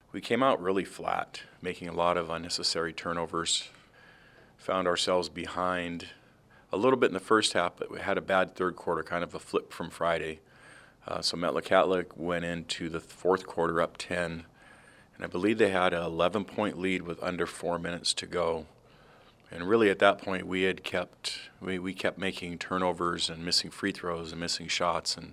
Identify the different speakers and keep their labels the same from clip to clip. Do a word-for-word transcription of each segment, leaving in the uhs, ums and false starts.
Speaker 1: We came out really flat, making a lot of unnecessary turnovers. Found ourselves behind a little bit in the first half, but we had a bad third quarter, kind of a flip from Friday. Uh, so Metlakatla went into the fourth quarter up ten, and I believe they had an eleven-point lead with under four minutes to go. And really at that point, we had kept we, we kept making turnovers and missing free throws and missing shots. And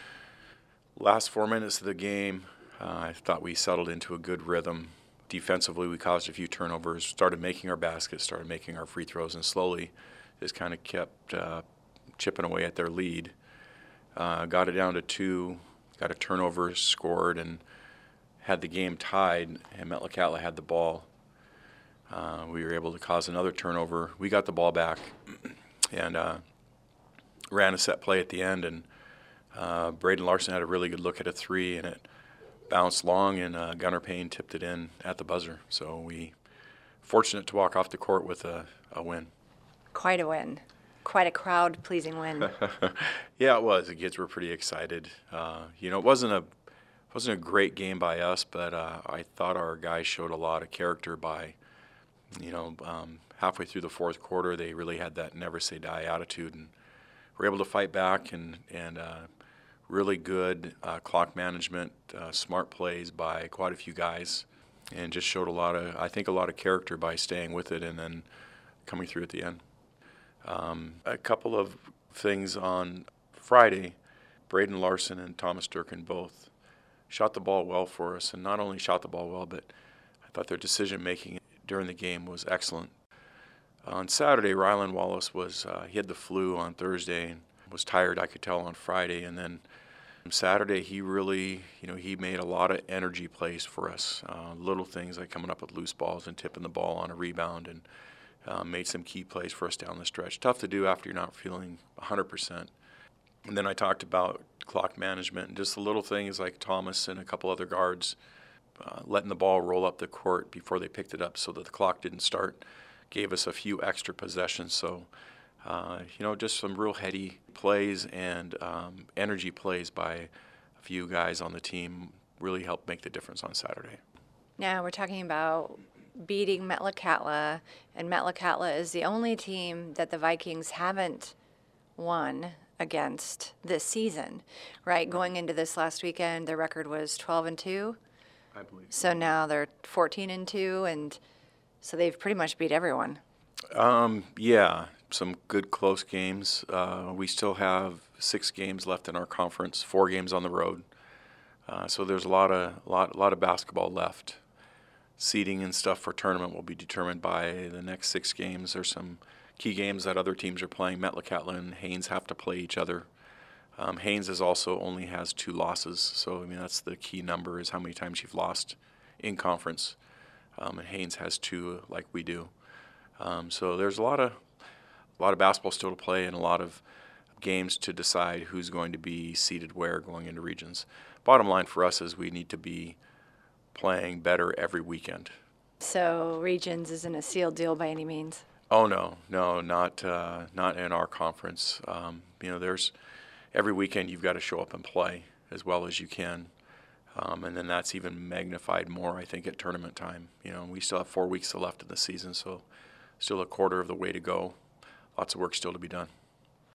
Speaker 1: last four minutes of the game, uh, I thought we settled into a good rhythm. Defensively, we caused a few turnovers, started making our baskets, started making our free throws, and slowly just kind of kept uh, chipping away at their lead. Uh, got it down to two, got a turnover scored, and had the game tied, and Metlakatla had the ball. Uh, we were able to cause another turnover. We got the ball back and uh, ran a set play at the end, and uh, Braden Larson had a really good look at a three, and it bounced long, and uh, Gunnar Payne tipped it in at the buzzer. So we fortunate to walk off the court with a, a win.
Speaker 2: Quite a win. Quite a crowd-pleasing win.
Speaker 1: Yeah, it was. The kids were pretty excited. Uh, you know, it wasn't a wasn't a great game by us, but uh, I thought our guys showed a lot of character by, you know, um, halfway through the fourth quarter, they really had that never say die attitude, and were able to fight back, and and uh, really good uh, clock management, uh, smart plays by quite a few guys, and just showed a lot of, I think, a lot of character by staying with it and then coming through at the end. Um, a couple of things on Friday, Braden Larson and Thomas Durkin both shot the ball well for us, and not only shot the ball well, but I thought their decision-making during the game was excellent. On Saturday, Rylan Wallace was, uh, he had the flu on Thursday and was tired, I could tell, on Friday, and then Saturday he really, you know, he made a lot of energy plays for us, uh, little things like coming up with loose balls and tipping the ball on a rebound, and uh, made some key plays for us down the stretch. Tough to do after you're not feeling one hundred percent. And then I talked about clock management and just the little things like Thomas and a couple other guards uh, letting the ball roll up the court before they picked it up so that the clock didn't start, gave us a few extra possessions. So, uh, you know, just some real heady plays and um, energy plays by a few guys on the team really helped make the difference on Saturday.
Speaker 2: Now we're talking about beating Metlakatla, and Metlakatla is the only team that the Vikings haven't won against this season, right? Going into this last weekend, their record was twelve and two.
Speaker 1: I believe.
Speaker 2: So now they're fourteen and two, and so they've pretty much beat everyone.
Speaker 1: Um, yeah, some good close games. Uh, we still have six games left in our conference, four games on the road. Uh, so there's a lot of lot lot of basketball left. Seeding and stuff for tournament will be determined by the next six games. There's some key games that other teams are playing. Metlakatla and Haynes have to play each other. Um, Haynes is also only has two losses, so I mean that's the key number is how many times you've lost in conference. Um, and Haynes has two, like we do. Um, so there's a lot of a lot of basketball still to play and a lot of games to decide who's going to be seated where going into regions. Bottom line for us is we need to be playing better every weekend.
Speaker 2: So regions isn't a sealed deal by any means.
Speaker 1: Oh no, no, not uh, not in our conference. Um, you know, there's every weekend you've got to show up and play as well as you can, um, and then that's even magnified more, I think, at tournament time. You know, we still have four weeks left in the season, so still a quarter of the way to go. Lots of work still to be done.